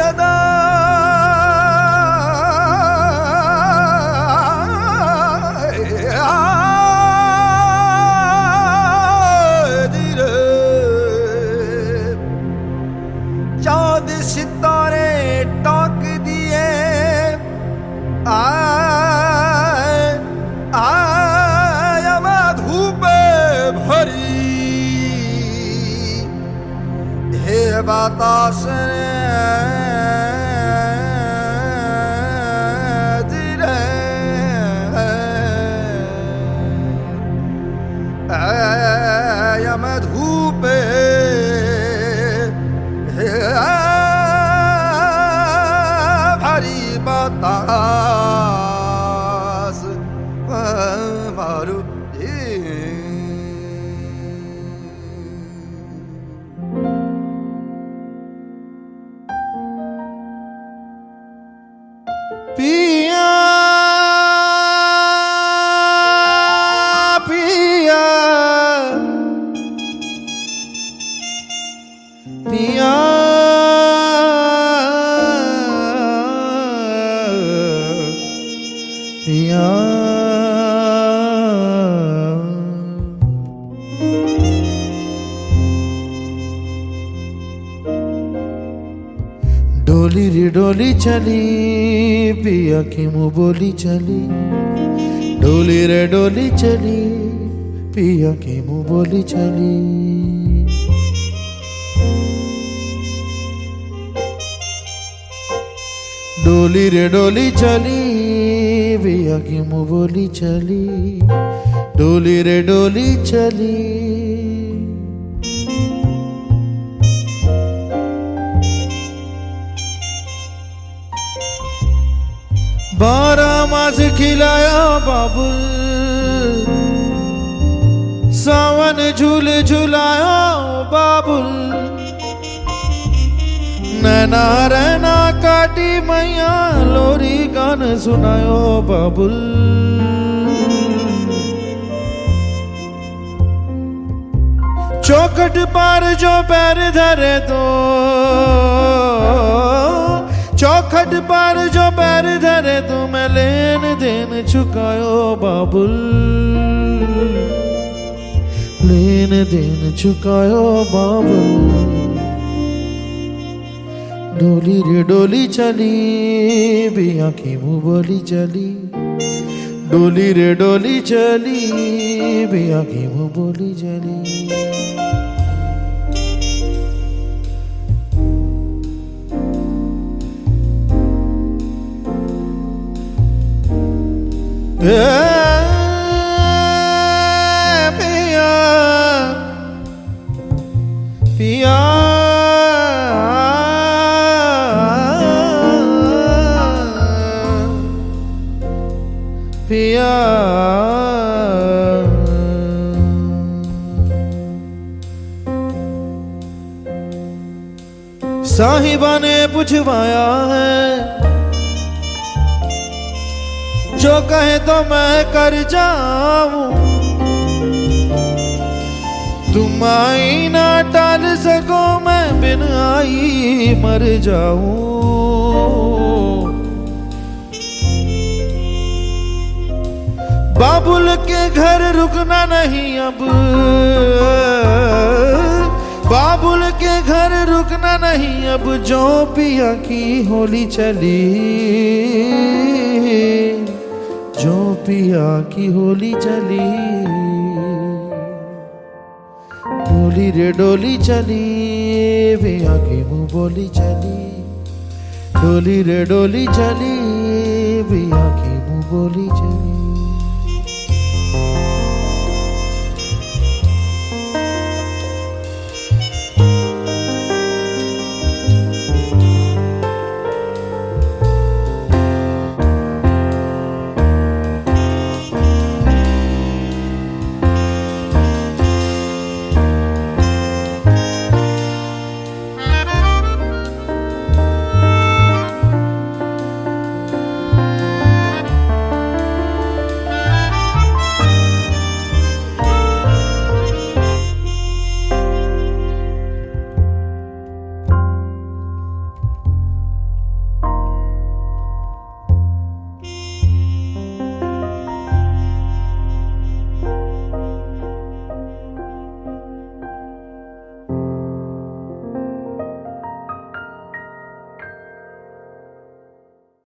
चाँद सितारे टॉक दिए आय मैं धूप भरी हे बतास मैं धूप भरी बतास मारू पिया पिया पिया पिया डोली रे डोली चली पिया की मुँह बोली चली डोली रे डोली चली पिया की मुँह बोली चली डोली रे डोली चली पिया की मुँह बोली चली डोली रे डोली चली बारह मास खिलाया बाबुल सावन झूल झुलाया बाबुल नैना रहना काटी मैया लोरी गान सुनायो बाबुल चौखट पार जो पैर धरे तो चौखट पार जो पैर धरे तो मैं लेन देन चुकायो बाबुल लेन देन चुकायो बाबुल डोली रे डोली चली पिया की मुँह बोली चली डोली रे डोली चली पिया की मुँह बोली चली पिया पिया पिया साहिबा ने पूछवाया है जो कहे तो मैं कर जाऊं तुम आई ना टाल सको मैं बिन आई मर जाऊं बाबुल के घर रुकना नहीं अब बाबुल के घर रुकना नहीं अब जो पिया की होली चली जो पिया की होली चली डोली रे डोली चली पिया की मुँह बोली चली डोली रे डोली चली पिया की मुँह बोली चली